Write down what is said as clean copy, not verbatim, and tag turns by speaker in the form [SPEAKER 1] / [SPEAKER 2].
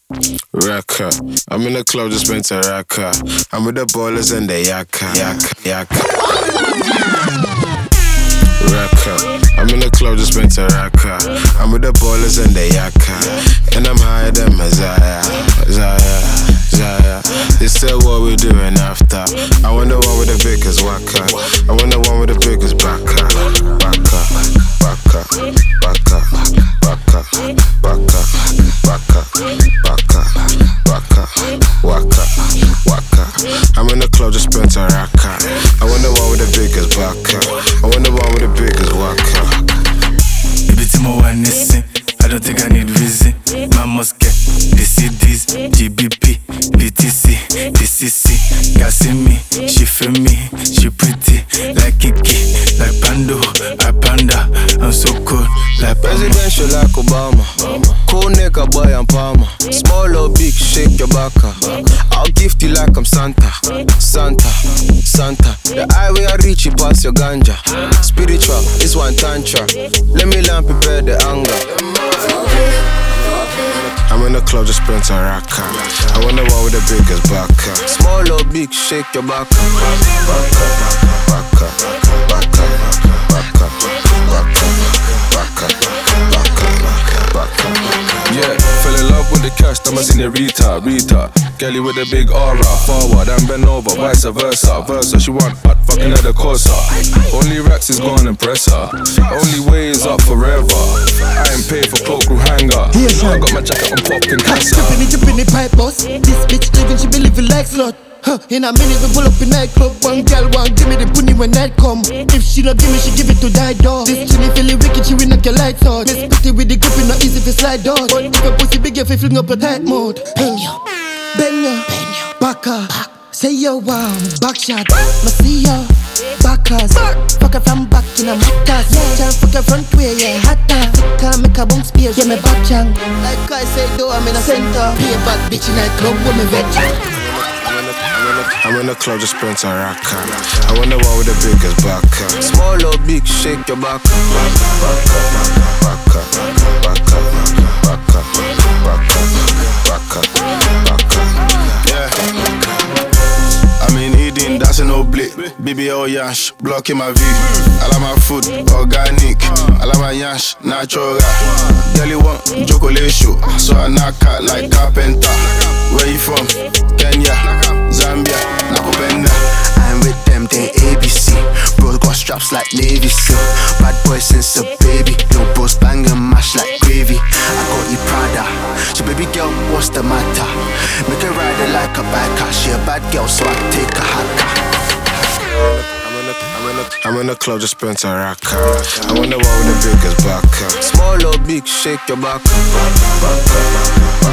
[SPEAKER 1] Raka. I'm in the club, just spent a raka. I'm with the ballers and the yaka. Raka. I'm in the club, just spent a raka. I'm with the ballers and the yaka. And I'm higher than Messiah. They said what we doing after. I want the one with the biggest waka. I want the one with the biggest baka. Waka. I'm in the club, just spent a raka. I want the one with the biggest baka. I want the one with the biggest waka.
[SPEAKER 2] Baby, tomorrow I listen. I don't think I need reason. My must get the CDs, GBP, BTC, DCC. Girl see me, she feel me, she pretty like Kiki, like Pando, I panda. I'm so cool like
[SPEAKER 3] presidential like Obama. Cool nigga boy and Palmer. Small or big, shake your baka. I'll gift you like I'm Santa. The highway I reach, you pass your ganja. Spiritual, this one tantra. Let me learn, prepare the anger.
[SPEAKER 1] I'm in the club, just spent a raka. I want the one with the biggest baka.
[SPEAKER 3] Small or big, shake your baka.
[SPEAKER 4] Yeah, fell in love with the cash, that was in the Rita. Kelly with a big aura, forward and bend over, vice versa. She want hot, fucking at the Corsa. Only racks is gonna impress her. Only way is up forever. I ain't paid for poke through hanger. I got my jacket on popping cancer.
[SPEAKER 5] Drippin' the pipe boss. This bitch living, she be living like slut. In a minute we pull up in nightclub. One girl want give me the punny when night come. If she don't give me, she give it to die dog. This chilly feeling wicked, she will knock your lights out. This pretty with the grip, not easy for slide dog. But if a pussy big, if you fling up a tight mode. Bend yo, baka. Say yo wow, back shot. Ma see yo, backers. Fuck her from back in a matters. Yeah, fuck her front way, yeah, hotter. Can't make a bounce spear, yeah, me back chang. Like I say, though, I'm in a center. Be a bad bitch in a club with me veteran.
[SPEAKER 1] I'm in the club, just spent a raka. I want the one with the biggest baka.
[SPEAKER 3] Small or big, shake your baka.
[SPEAKER 4] Yeah. I'm in Eden, that's an oblique. BBL yash, blocking my view. I like my food, organic. I like my yash, natural. Girl, you want chocolate show, so I knock out like carpenter. Where you from? Kenya, Zambia, Nakupenda.
[SPEAKER 6] I'm with them, they ABC. Bros got straps like Navy SEAL. Bad boy since a baby. No bros bang and mash like gravy. I got you Prada. So baby girl, what's the matter? Make her ride it like a biker. She a bad girl, so I take a haka.
[SPEAKER 1] I'm in the club, just spent a raka. I want the one with the biggest baka.
[SPEAKER 3] Small or big, shake your baka.